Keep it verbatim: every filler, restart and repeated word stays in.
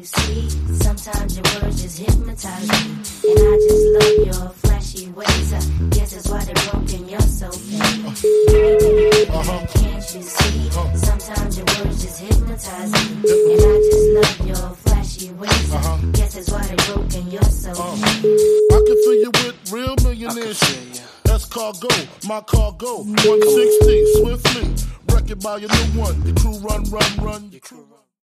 see? Sometimes your words just hypnotize me. And I just love your flashy ways. I guess that's why they're broken, you're so fake. Baby, uh-huh. Can't you see? Sometimes your words just hypnotize me. And I just love your flashy ways. Uh-huh. Guess that's why they're broken, you're so uh-huh. fake. I can fill you with real millionaire shit. That's cargo, my cargo. one sixty, swiftly. Wreck it by your new one. Your crew run, run, run. Your crew run.